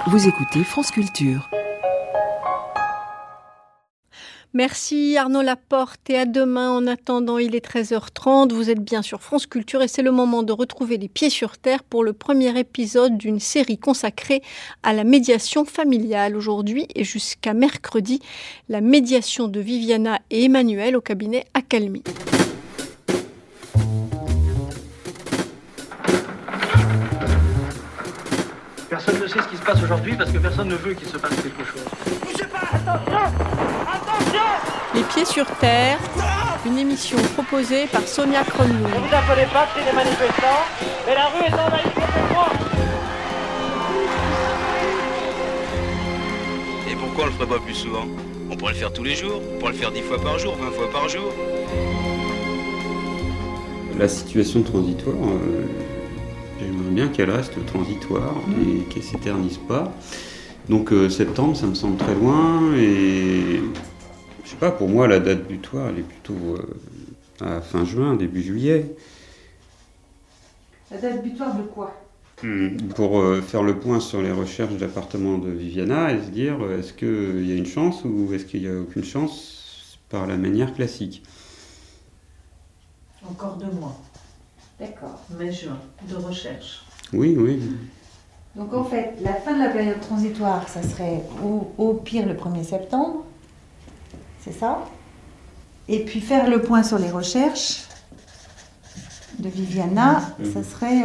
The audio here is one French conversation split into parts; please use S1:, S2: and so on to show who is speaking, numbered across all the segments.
S1: Vous écoutez France Culture.
S2: Merci Arnaud Laporte et à demain. En attendant, il est 13h30. Vous êtes bien sur France Culture et c'est le moment de retrouver les pieds sur terre pour le premier épisode d'une série consacrée à la médiation familiale. Aujourd'hui et jusqu'à mercredi, la médiation de Viviana et Emmanuel au cabinet Accalmie.
S3: Personne ne sait ce qui se passe aujourd'hui parce que personne ne veut qu'il se passe quelque chose. Bougez pas! Attention!
S2: Les pieds sur terre, une émission proposée par Sonia
S3: Ne
S2: Kronlund.
S3: vous affolez pas, c'est des manifestants, mais la rue est envahie complètement.
S4: Et pourquoi on le ferait pas plus souvent? On pourrait le faire tous les jours, on pourrait le faire 10 fois par jour, 20 fois par jour.
S5: La situation transitoire, j'aimerais bien qu'elle reste transitoire et qu'elle ne s'éternise pas. Donc septembre, ça me semble très loin et je sais pas, pour moi la date butoir elle est plutôt à fin juin, début juillet.
S6: La date butoir de quoi?
S5: Pour faire le point sur les recherches d'appartement de Viviana et se dire est-ce qu'il y a une chance ou est-ce qu'il n'y a aucune chance par la manière classique.
S6: Encore 2 mois. D'accord, mai-juin, de recherche.
S5: Oui.
S6: Donc en fait, la fin de la période transitoire, ça serait au pire le 1er septembre. C'est ça? Et puis faire le point sur les recherches de Viviana, ça serait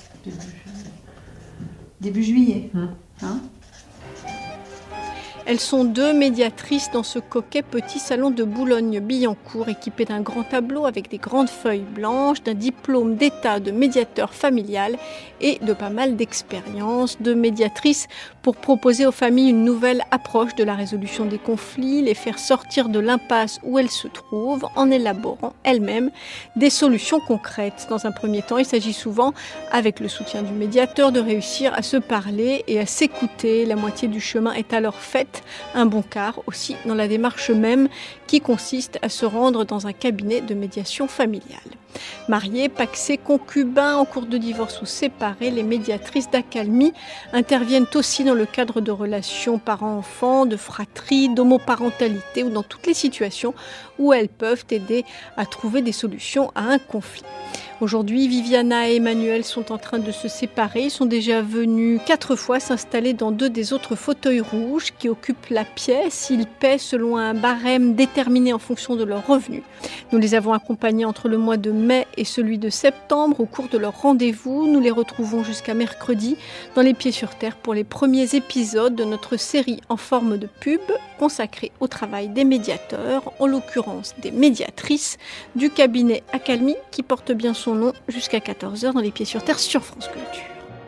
S6: début juillet. Hein?
S2: Elles sont 2 médiatrices dans ce coquet petit salon de Boulogne-Billancourt, équipé d'un grand tableau avec des grandes feuilles blanches, d'un diplôme d'état de médiateur familial et de pas mal d'expérience. 2 médiatrices pour proposer aux familles une nouvelle approche de la résolution des conflits, les faire sortir de l'impasse où elles se trouvent en élaborant elles-mêmes des solutions concrètes. Dans un premier temps, il s'agit souvent, avec le soutien du médiateur, de réussir à se parler et à s'écouter. La moitié du chemin est alors faite. Un bon quart aussi dans la démarche même qui consiste à se rendre dans un cabinet de médiation familiale. Mariées, pacsées, concubins, en cours de divorce ou séparés, les médiatrices d'Accalmie interviennent aussi dans le cadre de relations parents-enfants, de fratrie, d'homoparentalité ou dans toutes les situations où elles peuvent aider à trouver des solutions à un conflit. Aujourd'hui, Viviana et Emmanuel sont en train de se séparer. Ils sont déjà venus 4 fois s'installer dans 2 des autres fauteuils rouges qui occupent la pièce. Ils paient selon un barème déterminé en fonction de leurs revenus. Nous les avons accompagnés entre le mois de mai et celui de septembre. Au cours de leur rendez-vous, nous les retrouvons jusqu'à mercredi dans les pieds sur terre pour les premiers épisodes de notre série en forme de pub consacrée au travail des médiateurs, en l'occurrence des médiatrices du cabinet Accalmie qui porte bien son nom jusqu'à 14h dans les pieds sur terre sur France Culture.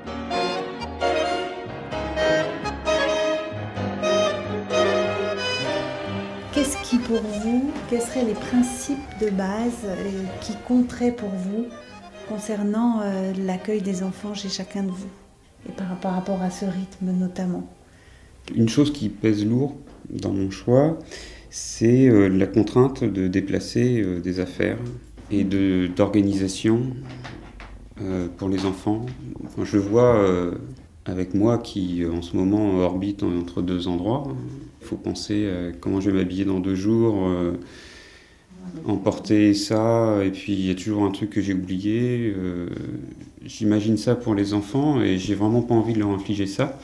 S6: Qu'est-ce qui pour vous, quels seraient les principes de base qui compteraient pour vous concernant l'accueil des enfants chez chacun de vous et par rapport à ce rythme notamment?
S5: Une chose qui pèse lourd dans mon choix, c'est la contrainte de déplacer des affaires et d'organisation pour les enfants. Enfin, je vois avec moi qui en ce moment orbite entre 2 endroits. Il faut penser à comment je vais m'habiller dans 2 jours, emporter ça, et puis il y a toujours un truc que j'ai oublié. J'imagine ça pour les enfants et j'ai vraiment pas envie de leur infliger ça.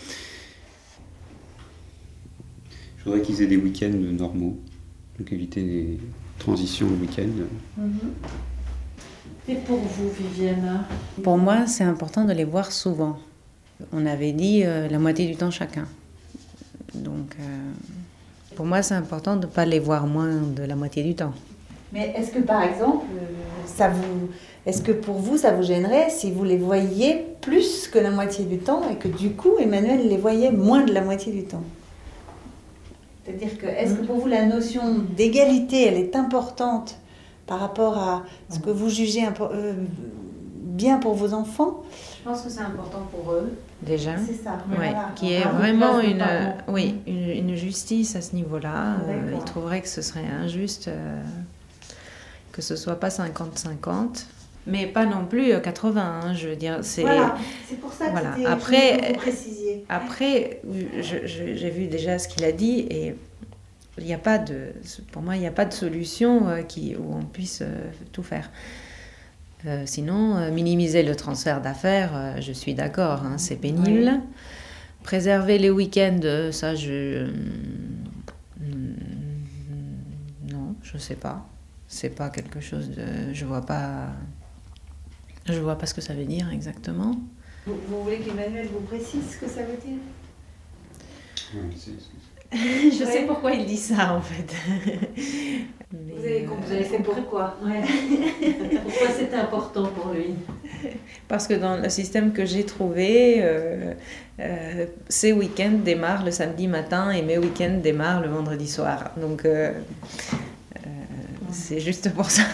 S5: Je voudrais qu'ils aient des week-ends normaux, donc éviter les transitions le week-end.
S6: Et pour vous, Viviana?
S7: Pour moi, c'est important de les voir souvent. On avait dit la moitié du temps chacun. Donc, pour moi, c'est important de ne pas les voir moins de la moitié du temps.
S6: Mais est-ce que par exemple, est-ce que pour vous, ça vous gênerait si vous les voyiez plus que la moitié du temps et que du coup, Emmanuel les voyait moins de la moitié du temps? C'est-à-dire que, est-ce que pour vous, la notion d'égalité, elle est importante par rapport à ce que vous jugez bien pour vos enfants?
S7: Je pense que c'est important pour eux, déjà.
S6: C'est ça.
S7: Ouais,
S6: Voilà.
S7: qui est vraiment une justice à ce niveau-là. Ils trouveraient que ce serait injuste que ce soit pas 50-50. Mais pas non plus 80, hein, je veux dire.
S6: Voilà, c'est pour ça que
S7: voilà.
S6: c'était
S7: Après,
S6: que vous précisiez.
S7: Après, j'ai vu déjà ce qu'il a dit et il n'y a pas pour moi, il n'y a pas de solution où on puisse tout faire. Sinon, minimiser le transfert d'affaires, je suis d'accord, hein, c'est pénible. Oui. Préserver les week-ends, ça, non, je ne sais pas. C'est pas quelque chose de... Je vois pas ce que ça veut dire exactement.
S6: Vous voulez qu'Emmanuel vous précise ce que ça veut dire?
S7: Je sais pourquoi il dit ça, en fait. Mais,
S6: vous avez compris pourquoi. Ouais. Pourquoi c'était important pour lui?
S7: Parce que dans le système que j'ai trouvé, ses week-ends démarrent le samedi matin et mes week-ends démarrent le vendredi soir. Donc, c'est juste pour ça.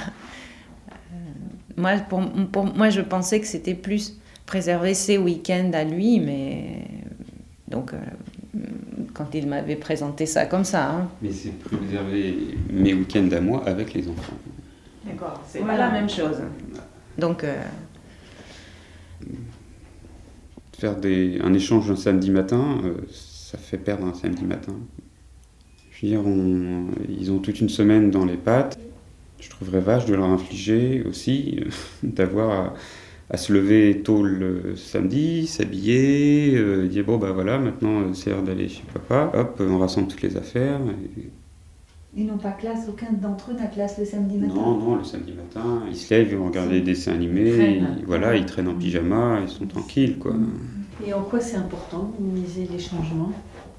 S7: Moi, je pensais que c'était plus préserver ses week-ends à lui, mais... Donc... quand il m'avait présenté ça comme ça. Hein.
S5: Mais c'est préserver mes week-ends à moi avec les enfants.
S7: D'accord, c'est pas la même chose. Donc...
S5: Faire un échange un samedi matin, ça fait perdre un samedi matin. Je veux dire, ils ont toute une semaine dans les pattes. Je trouverais vache de leur infliger aussi, d'avoir... à se lever tôt le samedi, s'habiller, dire bon bah voilà, maintenant c'est l'heure d'aller chez papa, hop, on rassemble toutes les affaires.
S6: Ils n'ont pas classe, aucun d'entre eux n'a classe le samedi matin?
S5: Non, le samedi matin, ils se lèvent, ils vont regarder des dessins animés, ils traînent en pyjama, ils sont tranquilles quoi.
S8: Et en quoi c'est important de minimiser les changements?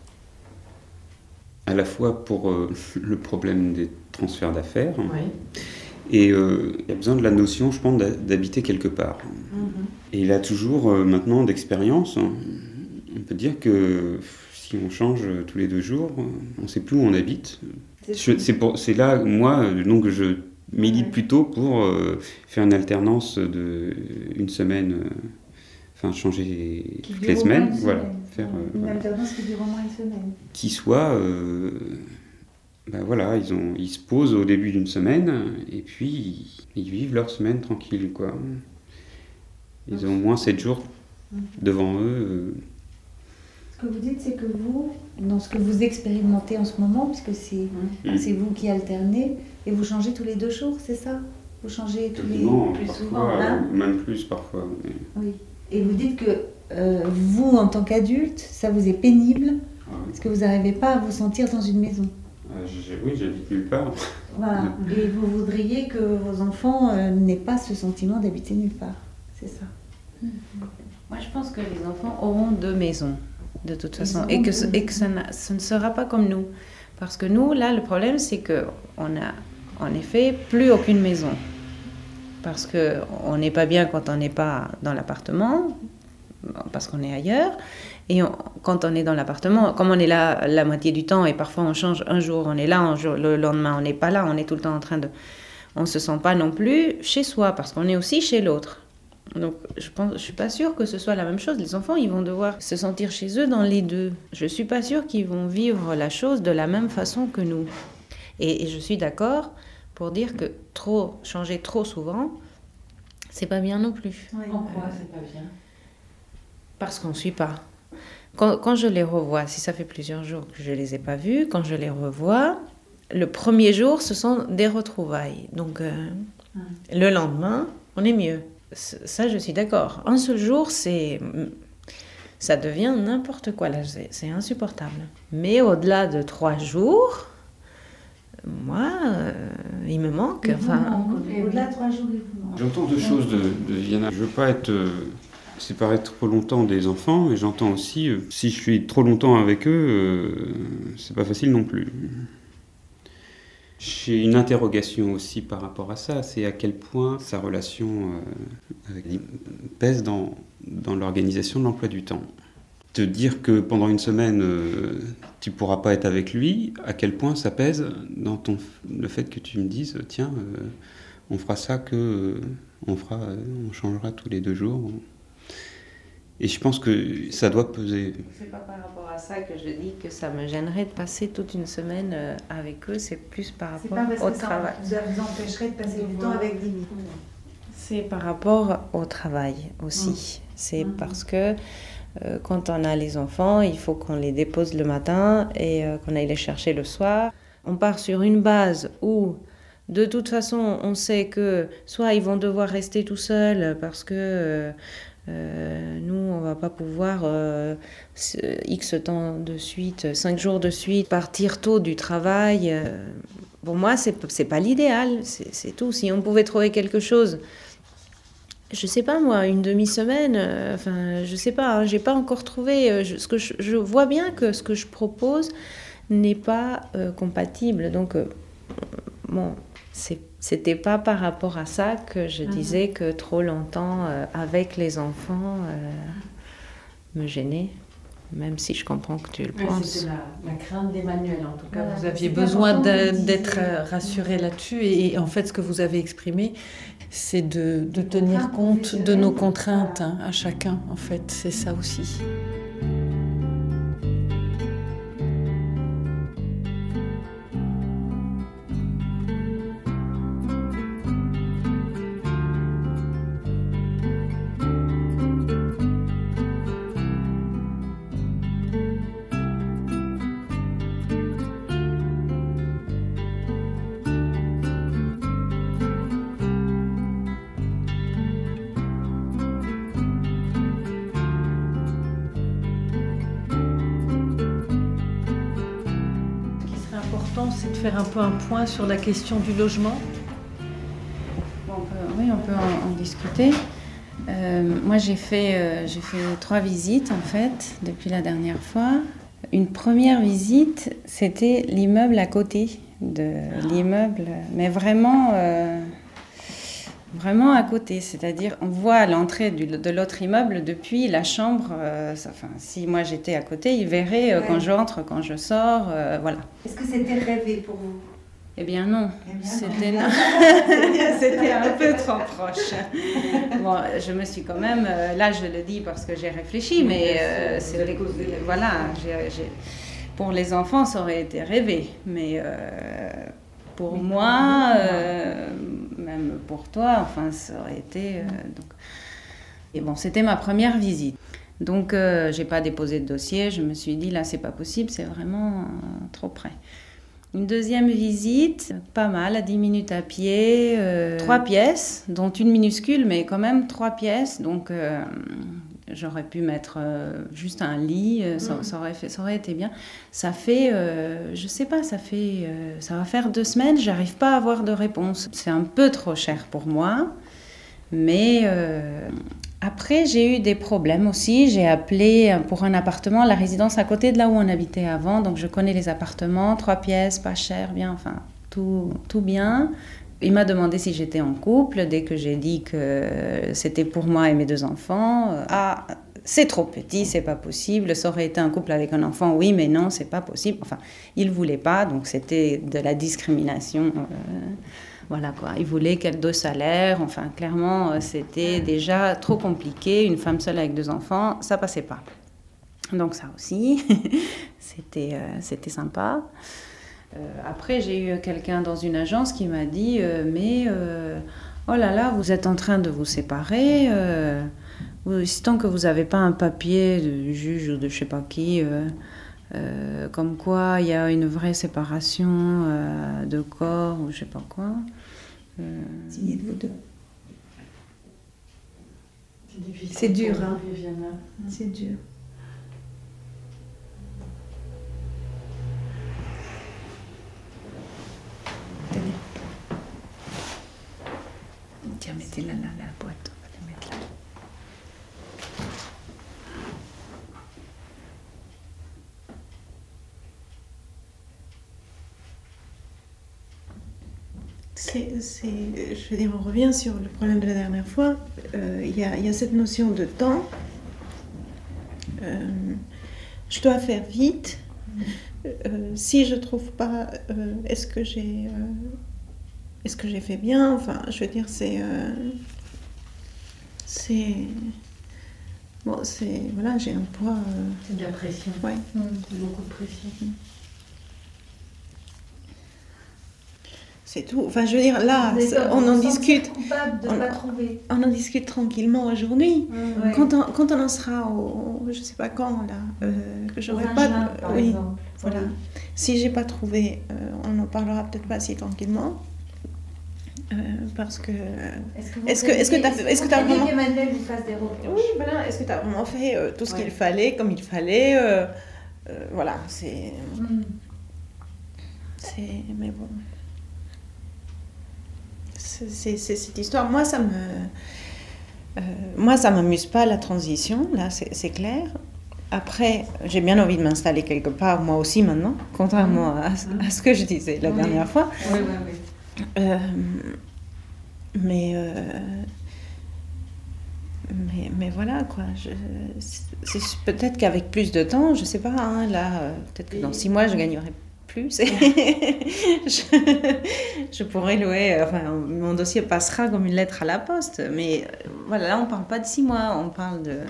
S5: À la fois pour le problème des transferts d'affaires,
S8: oui.
S5: Et il y a besoin de la notion, je pense, d'habiter quelque part. Et il a toujours, maintenant, d'expérience. On peut dire que si on change tous les 2 jours, on ne sait plus où on habite. C'est là, moi, donc je milite plutôt pour faire une alternance une semaine, changer toutes les semaines. Voilà, faire,
S6: alternance qui dure au moins une semaine.
S5: Qui soit... ils se posent au début d'une semaine et puis ils vivent leur semaine tranquille, quoi. Ils ont au moins 7 jours devant eux.
S6: Ce que vous dites, c'est que vous, dans ce que vous expérimentez en ce moment, puisque c'est vous qui alternez, et vous changez tous les 2 jours, c'est ça? Vous changez tous les...
S5: plus souvent, même plus parfois. Mais...
S6: Oui. Et vous dites que vous, en tant qu'adulte, ça vous est pénible, parce que vous n'arrivez pas à vous sentir dans une maison.
S5: Oui, j'habite nulle part.
S6: Voilà. Et vous voudriez que vos enfants n'aient pas ce sentiment d'habiter nulle part. C'est ça.
S7: Moi, je pense que les enfants auront 2 maisons, de toute façon. Et que ça ne sera pas comme nous. Parce que nous, là, le problème, c'est qu'on n'a, en effet, plus aucune maison. Parce qu'on n'est pas bien quand on n'est pas dans l'appartement, parce qu'on est ailleurs. Et quand on est dans l'appartement, comme on est là la moitié du temps, et parfois on change un jour, on est là, le lendemain on n'est pas là, on est tout le temps en train de... On ne se sent pas non plus chez soi, parce qu'on est aussi chez l'autre. Donc je ne suis pas sûre que ce soit la même chose. Les enfants, ils vont devoir se sentir chez eux dans les 2. Je ne suis pas sûre qu'ils vont vivre la chose de la même façon que nous. Et je suis d'accord pour dire que changer trop souvent, c'est pas bien non plus.
S8: Oui. En quoi c'est pas bien?
S7: Parce qu'on ne suit pas. Quand je les revois, si ça fait plusieurs jours que je ne les ai pas vus, quand je les revois, le premier jour, ce sont des retrouvailles. Donc, le lendemain, on est mieux. Ça, je suis d'accord. Un seul jour, ça devient n'importe quoi. Là, c'est insupportable. Mais au-delà de 3 jours, moi, il me manque.
S6: Au-delà de 3 jours, il vous manque.
S5: J'entends 2 choses de Viana. Je ne veux pas être... séparer trop longtemps des enfants, mais j'entends aussi, si je suis trop longtemps avec eux, c'est pas facile non plus. J'ai une interrogation aussi par rapport à ça, c'est à quel point sa relation avec lui pèse dans l'organisation de l'emploi du temps. Te dire que pendant une semaine, tu pourras pas être avec lui, à quel point ça pèse dans le fait que tu me dises, tiens, on fera ça on changera tous les 2 jours. Et je pense que ça doit peser.
S7: C'est pas par rapport à ça que je dis que ça me gênerait de passer toute une semaine avec eux, c'est plus par rapport au travail.
S6: Ça vous empêcherait de passer du temps avec Dimi.
S7: C'est par rapport au travail aussi. C'est parce que quand on a les enfants, il faut qu'on les dépose le matin et qu'on aille les chercher le soir. On part sur une base où, de toute façon, on sait que soit ils vont devoir rester tout seuls parce que nous, on ne va pas pouvoir X temps de suite, 5 jours de suite, partir tôt du travail. Pour moi, c'est pas l'idéal, c'est tout. Si on pouvait trouver quelque chose, je sais pas moi, une demi-semaine, je sais pas, hein, j'ai pas encore trouvé. Je vois bien que ce que je propose n'est pas compatible. Donc, bon, c'était pas par rapport à ça que je disais que trop longtemps avec les enfants me gênait. Même si je comprends que tu le penses.
S8: C'était la crainte d'Emmanuel, en tout cas. Vous aviez besoin d'être rassuré là-dessus. Et en fait, ce que vous avez exprimé, c'est de tenir compte de nos contraintes à chacun, en fait. C'est ça aussi. C'est de faire un peu un point sur la question du logement.
S7: On peut en discuter. Moi, j'ai fait 3 visites, en fait, depuis la dernière fois. Une première visite, c'était l'immeuble à côté de l'immeuble, mais vraiment à côté. C'est-à-dire, on voit l'entrée de l'autre immeuble depuis la chambre. Si moi j'étais à côté, ils verraient quand j'entre, quand je sors, voilà.
S6: Est-ce que c'était rêvé pour vous?
S7: Eh bien non, c'était un peu trop proche. Bon, je me suis quand même, là je le dis parce que j'ai réfléchi, mais voilà, pour les enfants ça aurait été rêvé, mais pour moi, même pour toi, enfin ça aurait été... Et bon, c'était ma première visite. Donc j'ai pas déposé de dossier, je me suis dit là c'est pas possible, c'est vraiment trop près. Une deuxième visite, pas mal, à 10 minutes à pied, 3 pièces, dont une minuscule, mais quand même 3 pièces. Donc, j'aurais pu mettre juste un lit, ça aurait été bien. Ça fait, je sais pas, ça va faire 2 semaines, j'arrive pas à avoir de réponse. C'est un peu trop cher pour moi, mais... Après, j'ai eu des problèmes aussi. J'ai appelé pour un appartement, la résidence à côté de là où on habitait avant. Donc, je connais les appartements, 3 pièces, pas cher, bien, enfin, tout bien. Il m'a demandé si j'étais en couple. Dès que j'ai dit que c'était pour moi et mes 2 enfants, c'est trop petit, c'est pas possible. Ça aurait été un couple avec un enfant, oui, mais non, c'est pas possible. Enfin, il voulait pas, donc c'était de la discrimination. Voilà quoi, il voulait 2 salaires, enfin clairement c'était déjà trop compliqué, une femme seule avec 2 enfants, ça passait pas. Donc ça aussi, c'était sympa. Après j'ai eu quelqu'un dans une agence qui m'a dit oh là là, vous êtes en train de vous séparer, tant que vous n'avez pas un papier de juge ou de je sais pas qui... comme quoi il y a une vraie séparation de corps ou je sais pas quoi.
S6: Signez de vous 2.
S8: C'est dur, hein.
S6: C'est dur.
S1: Tenez. Tiens, mettez la boîte. On va la mettre là.
S9: Je veux dire, on revient sur le problème de la dernière fois. Il y a cette notion de temps. Je dois faire vite. Si je trouve pas, est-ce que j'ai fait bien? Enfin, je veux dire, voilà, j'ai un poids.
S8: C'est de la pression.
S9: Ouais.
S8: C'est beaucoup de pression.
S9: C'est tout. Enfin, je veux dire, là, on en discute. Coupable de pas trouver. On en discute tranquillement aujourd'hui. Ouais. Quand on en sera je sais pas quand là, que j'aurai pas. Juin, par exemple. Voilà. Si j'ai pas trouvé, on en parlera peut-être pas si tranquillement. Parce que. Est-ce que tu as vraiment.
S6: qu'Emmanuel vous fasse des reproches?
S9: Oui, voilà. Est-ce que tu as vraiment fait tout ce qu'il fallait, comme il fallait voilà, c'est. Mais bon. C'est cette histoire. Moi, ça m'amuse pas la transition, là, c'est clair. Après, j'ai bien envie de m'installer quelque part, moi aussi maintenant, contrairement à ce que je disais la dernière fois. Oui. Mais voilà, quoi. C'est peut-être qu'avec plus de temps, je sais pas, hein, là, peut-être que dans 6 mois, je gagnerai plus. je pourrais louer, enfin, mon dossier passera comme une lettre à la poste. Mais voilà, là, on parle pas de 6 mois, on parle de...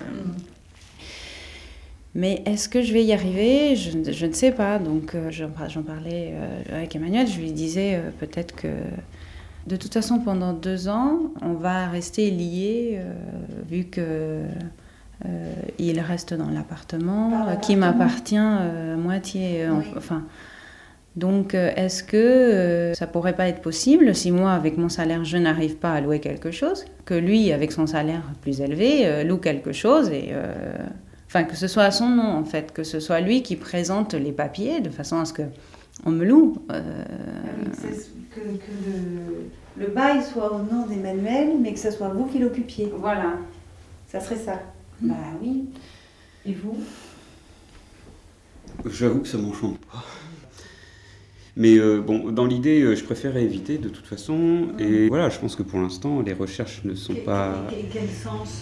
S9: Mais est-ce que je vais y arriver? Je ne sais pas. Donc, j'en parlais avec Emmanuel. Je lui disais peut-être que, de toute façon, pendant 2 ans, on va rester liés, vu que il reste dans l'appartement, qui m'appartient à moitié. Enfin, donc, est-ce que ça pourrait pas être possible si moi, avec mon salaire, je n'arrive pas à louer quelque chose, que lui, avec son salaire plus élevé, loue quelque chose et... Enfin, que ce soit à son nom, en fait, que ce soit lui qui présente les papiers de façon à ce qu'on me loue.
S6: Que le bail soit au nom d'Emmanuel, mais que ce soit vous qui l'occupiez.
S7: Voilà.
S6: Ça serait ça.
S7: Bah oui.
S6: Et vous?
S5: J'avoue que ça m'enchante pas. Mais bon, dans l'idée, je préférais éviter de toute façon. Et voilà, je pense que pour l'instant, les recherches ne sont pas...
S1: Quel sens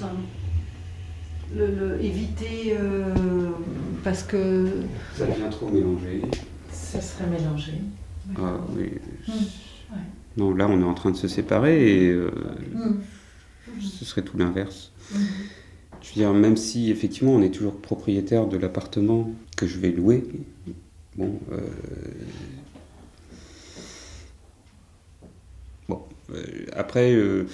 S1: éviter parce que...
S5: Ça devient trop mélangé.
S8: Ça serait mélangé.
S5: Ah oui. Non, là, on est en train de se séparer et ce serait tout l'inverse. Je veux dire, même si, effectivement, on est toujours propriétaire de l'appartement que je vais louer, bon... après...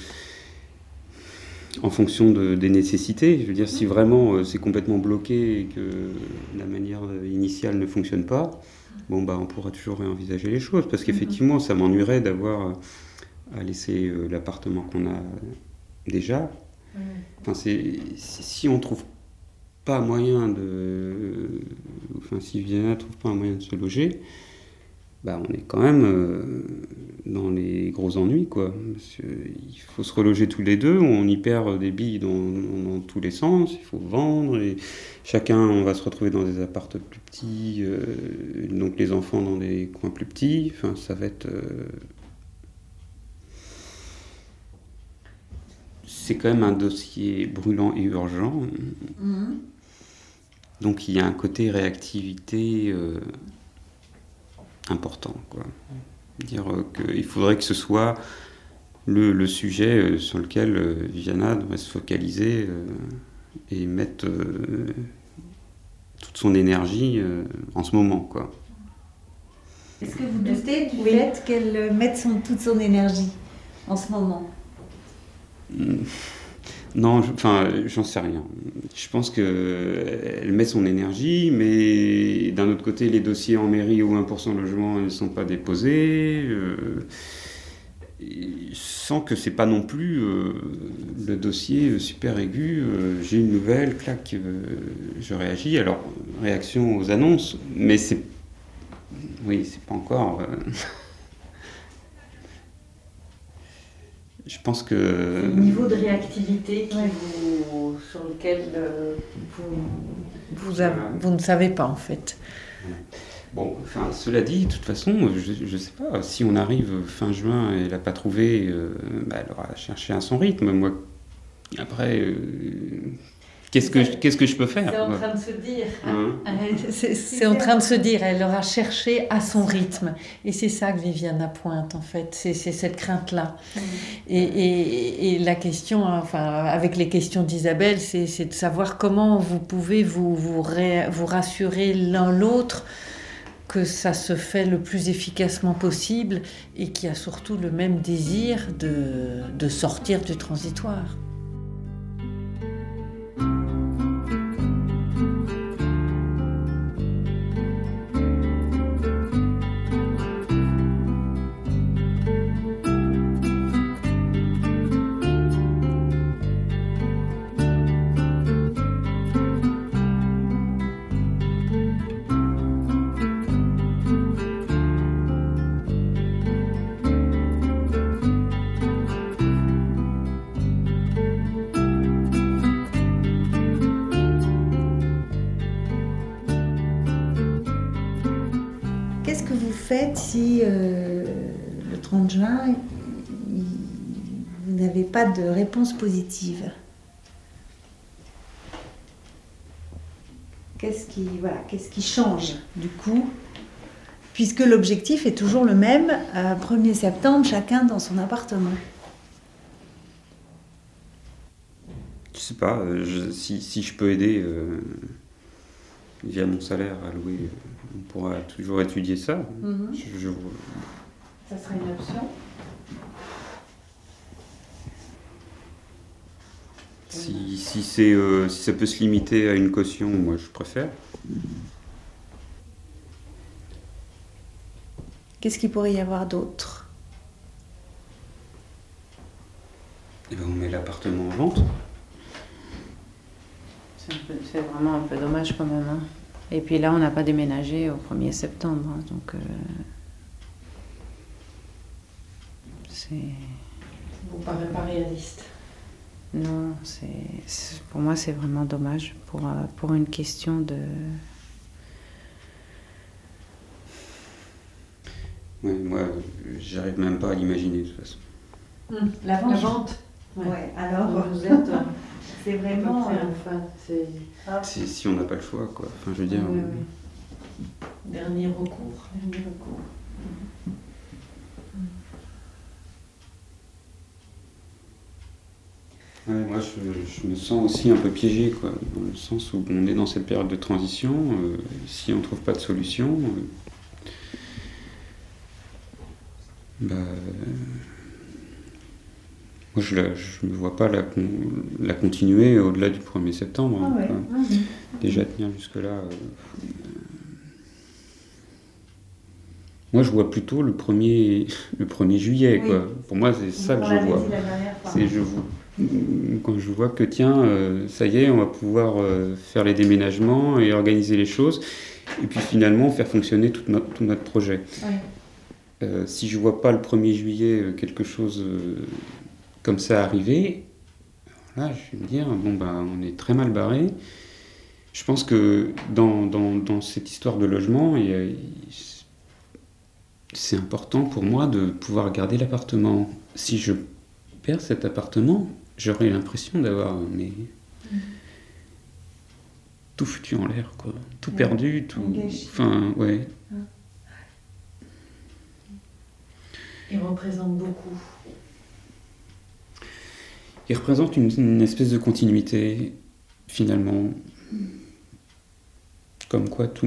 S5: en fonction des nécessités. Je veux dire, si vraiment c'est complètement bloqué et que la manière initiale ne fonctionne pas, bon, bah, on pourra toujours réenvisager les choses. Parce qu'effectivement, ça m'ennuierait d'avoir à laisser l'appartement qu'on a déjà. Enfin, si on ne trouve pas moyen de... Enfin, si Viviana ne trouve pas un moyen de se loger, bah, on est quand même dans les gros ennuis, quoi. Parce il faut se reloger tous les deux, on y perd des billes dans tous les sens, il faut vendre, et chacun, on va se retrouver dans des appartements plus petits, donc les enfants dans des coins plus petits, enfin, ça va être... C'est quand même un dossier brûlant et urgent, donc il y a un côté réactivité... important, quoi. Dire qu'il faudrait que ce soit le sujet sur lequel Viviana devrait se focaliser et mettre toute son énergie en ce moment, quoi.
S6: Est-ce que vous doutez du fait qu'elle mette toute son énergie en ce moment?
S5: Non, j'en sais rien. Je pense qu'elle met son énergie, mais d'un autre côté, les dossiers en mairie au 1% logement ne sont pas déposés. Sans que c'est pas non plus le dossier super aigu. J'ai une nouvelle, clac, je réagis. Alors, réaction aux annonces, mais c'est pas encore... Je pense que...
S8: Le niveau de réactivité sur lequel vous ne savez pas, en fait.
S5: Bon, enfin, cela dit, de toute façon, je sais pas, si on arrive fin juin et elle n'a pas trouvé, elle aura cherché à son rythme. Moi, après, qu'est-ce que je peux faire?
S8: C'est en train de se dire. C'est en train de se dire, elle aura cherché à son rythme. Et c'est ça que Viviana pointe, en fait. C'est cette crainte-là. Et la question, enfin, avec les questions d'Isabelle, c'est de savoir comment vous pouvez vous rassurer l'un l'autre que ça se fait le plus efficacement possible et qui a surtout le même désir de sortir du transitoire.
S6: Qu'est-ce que vous faites si le 30 juin, vous n'avez pas de réponse positive? Qu'est-ce qui change du coup? Puisque l'objectif est toujours le même, 1er septembre, chacun dans son appartement.
S5: Je sais pas, si je peux aider via mon salaire alloué, on pourra toujours étudier ça.
S6: Ça serait une option.
S5: Si ça peut se limiter à une caution, moi je préfère.
S6: Qu'est-ce qu'il pourrait y avoir d'autre?
S5: Eh ben, on met l'appartement en vente.
S7: C'est vraiment un peu dommage quand même. Hein. Et puis là, on n'a pas déménagé au 1er septembre. Hein, donc, c'est...
S8: Vous ne paraît pas réaliste.
S7: Non, pour moi, c'est vraiment dommage pour une question de...
S5: Ouais, moi, j'arrive même pas à l'imaginer de toute façon.
S6: La vente.
S8: La vente.
S6: Ouais. Alors,
S8: vous êtes...
S6: c'est vraiment...
S5: Si on n'a pas le choix, quoi. Enfin, je veux dire...
S8: Oui. Dernier recours.
S5: Ouais, moi, je me sens aussi un peu piégé, quoi, dans le sens où on est dans cette période de transition. Si on ne trouve pas de solution, moi, je ne me vois pas la continuer au-delà du 1er septembre.
S6: Ah ouais.
S5: Déjà tenir jusque-là. Moi, je vois plutôt le 1er juillet.
S6: Oui.
S5: Quoi. Pour moi, c'est ça que je vois. Quand je vois que, tiens, ça y est, on va pouvoir faire les déménagements et organiser les choses, et puis finalement faire fonctionner tout notre projet.
S6: Oui.
S5: Si je ne vois pas le 1er juillet quelque chose comme ça arriver, là, je vais me dire, on est très mal barré. Je pense que dans cette histoire de logement, c'est important pour moi de pouvoir garder l'appartement. Si je perds cet appartement, j'aurais l'impression d'avoir tout foutu en l'air, quoi. Tout perdu, tout... Enfin, ouais.
S8: Il représente beaucoup.
S5: Il représente une espèce de continuité, finalement. Comme quoi tout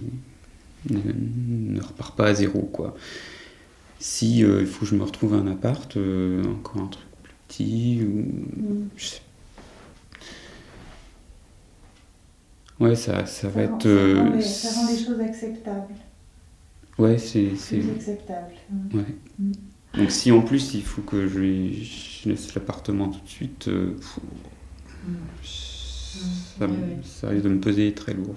S5: ne repart pas à zéro, quoi. Si il faut que je me retrouve un appart, encore un truc plus petit, ou... Ouais, ça va être...
S6: Ça rend les choses acceptables.
S5: Ouais, c'est...
S6: Plus acceptable.
S5: Ouais. Donc si en plus il faut que je laisse l'appartement tout de suite, ça risque de me peser très lourd.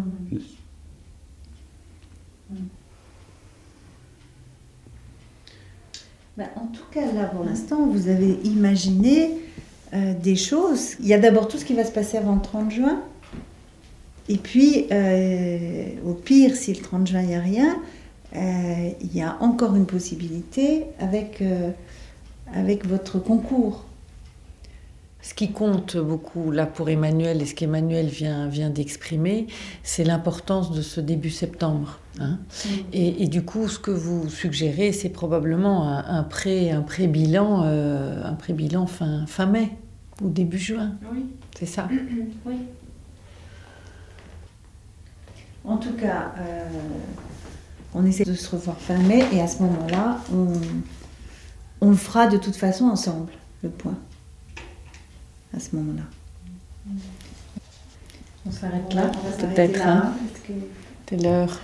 S6: En tout cas, là, pour l'instant, vous avez imaginé des choses. Il y a d'abord tout ce qui va se passer avant le 30 juin. Et puis, au pire, si le 30 juin, il n'y a rien, il y a encore une possibilité avec votre concours.
S8: Ce qui compte beaucoup là pour Emmanuel et ce qu'Emmanuel vient d'exprimer, c'est l'importance de ce début septembre. Hein. Et du coup, ce que vous suggérez, c'est probablement un pré-bilan fin mai ou début juin.
S6: Oui.
S8: C'est ça.
S6: Oui. En tout cas, On essaie de se revoir fin mai et à ce moment-là, on le fera de toute façon ensemble, le point. À ce moment-là.
S8: On s'arrête là,
S6: on va s'arrêter
S8: peut-être.
S6: là,
S8: Hein. C'est l'heure.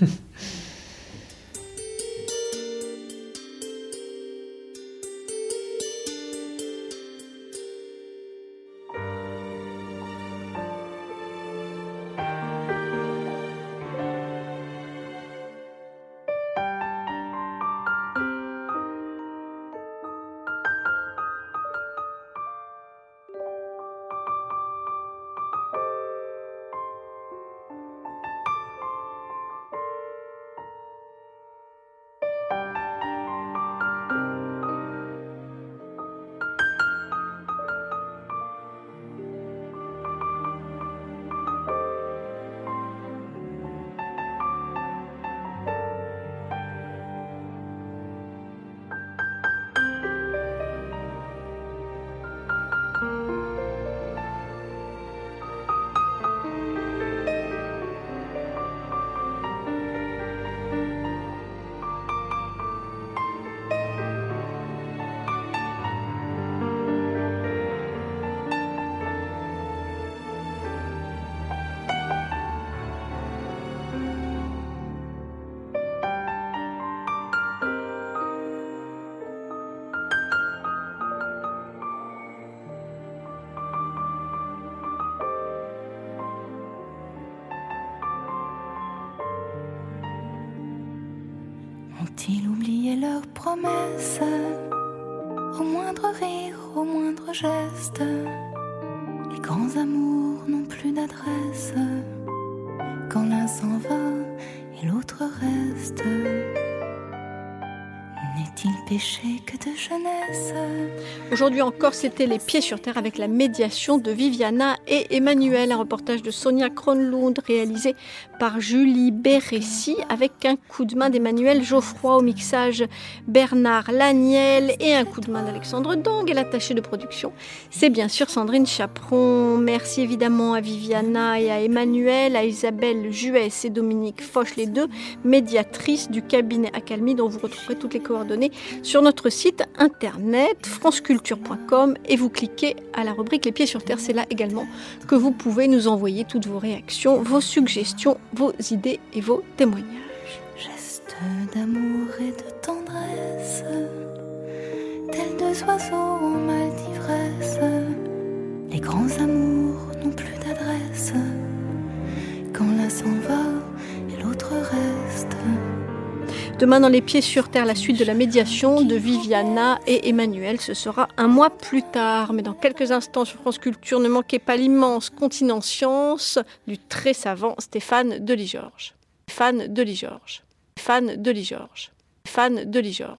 S10: Ont-ils oublié leurs promesses? Au moindre rire, au moindre geste, les grands amours n'ont plus d'adresse. Quand l'un s'en va et l'autre reste, n'est-il péché que de jeunesse?
S2: Aujourd'hui encore, c'était Les Pieds sur Terre avec la médiation de Viviana et Emmanuel, un reportage de Sonia Kronlund réalisé par Julie Bérécy avec un coup de main d'Emmanuel Geoffroy au mixage, Bernard Laniel et un coup de main d'Alexandre Dong et l'attaché de production. C'est bien sûr Sandrine Chaperon. Merci évidemment à Viviana et à Emmanuel, à Isabelle Juès et Dominique Foch, les deux médiatrices du cabinet Accalmie dont vous retrouverez toutes les coordonnées sur notre site internet franceculture.com et vous cliquez à la rubrique Les Pieds sur Terre. C'est là également que vous pouvez nous envoyer toutes vos réactions, vos suggestions, vos idées et vos témoignages.
S10: Geste d'amour et de tendresse, tels deux oiseaux en mal d'ivresse, les grands amours n'ont plus d'adresse. Quand l'un s'en va et l'autre reste.
S2: Demain dans Les Pieds sur Terre, la suite de la médiation de Viviana et Emmanuel. Ce sera un mois plus tard. Mais dans quelques instants sur France Culture, ne manquez pas l'immense Continent Science du très savant Stéphane Delis-Georges. Stéphane Delis-Georges. Stéphane Delis-Georges. Stéphane Delis-Georges.